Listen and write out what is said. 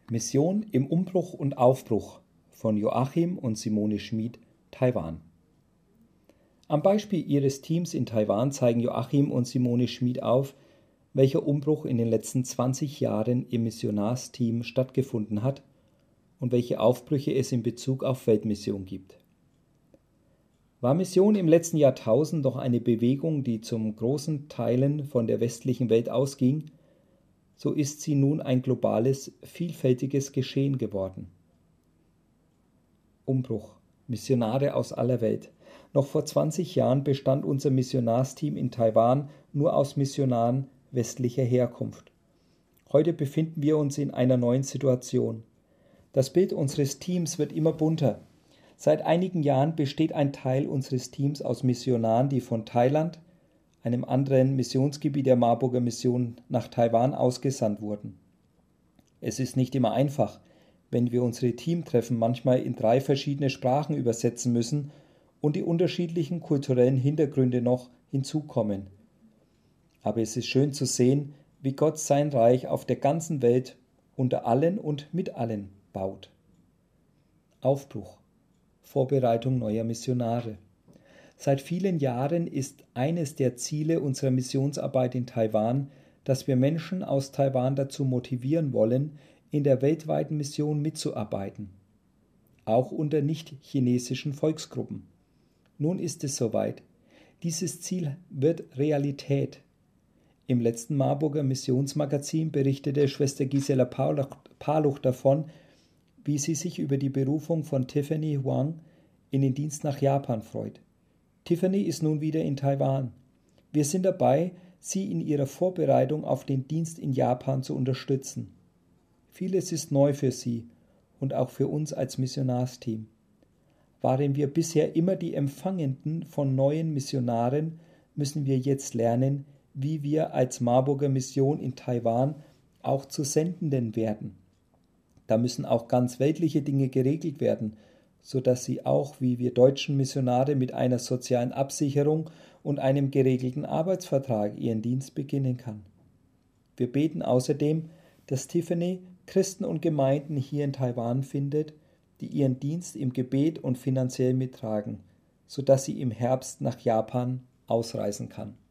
Mission im Umbruch und Aufbruch von Joachim und Simone Schmid, Taiwan. Am Beispiel ihres Teams in Taiwan zeigen Joachim und Simone Schmid auf, welcher Umbruch in den letzten 20 Jahren im Missionarsteam stattgefunden hat und welche Aufbrüche es in Bezug auf Weltmission gibt. War Mission im letzten Jahrtausend doch eine Bewegung, die zum großen Teilen von der westlichen Welt ausging, so ist sie nun ein globales, vielfältiges Geschehen geworden. Umbruch. Missionare aus aller Welt. Noch vor 20 Jahren bestand unser Missionarsteam in Taiwan nur aus Missionaren westlicher Herkunft. Heute befinden wir uns in einer neuen Situation. Das Bild unseres Teams wird immer bunter. Seit einigen Jahren besteht ein Teil unseres Teams aus Missionaren, die von Thailand, einem anderen Missionsgebiet der Marburger Mission, nach Taiwan ausgesandt wurden. Es ist nicht immer einfach, wenn wir unsere Teamtreffen manchmal in 3 verschiedene Sprachen übersetzen müssen und die unterschiedlichen kulturellen Hintergründe noch hinzukommen. Aber es ist schön zu sehen, wie Gott sein Reich auf der ganzen Welt unter allen und mit allen baut. Aufbruch. Vorbereitung neuer Missionare. Seit vielen Jahren ist eines der Ziele unserer Missionsarbeit in Taiwan, dass wir Menschen aus Taiwan dazu motivieren wollen, in der weltweiten Mission mitzuarbeiten, auch unter nicht-chinesischen Volksgruppen. Nun ist es soweit. Dieses Ziel wird Realität. Im letzten Marburger Missionsmagazin berichtete Schwester Gisela Paluch davon, wie sie sich über die Berufung von Tiffany Huang in den Dienst nach Japan freut. Tiffany ist nun wieder in Taiwan. Wir sind dabei, sie in ihrer Vorbereitung auf den Dienst in Japan zu unterstützen. Vieles ist neu für sie und auch für uns als Missionarsteam. Waren wir bisher immer die Empfangenden von neuen Missionaren, müssen wir jetzt lernen, wie wir als Marburger Mission in Taiwan auch zu Sendenden werden. Da müssen auch ganz weltliche Dinge geregelt werden, sodass sie auch, wie wir deutschen Missionare, mit einer sozialen Absicherung und einem geregelten Arbeitsvertrag ihren Dienst beginnen kann. Wir beten außerdem, dass Tiffany Christen und Gemeinden hier in Taiwan findet, die ihren Dienst im Gebet und finanziell mittragen, sodass sie im Herbst nach Japan ausreisen kann.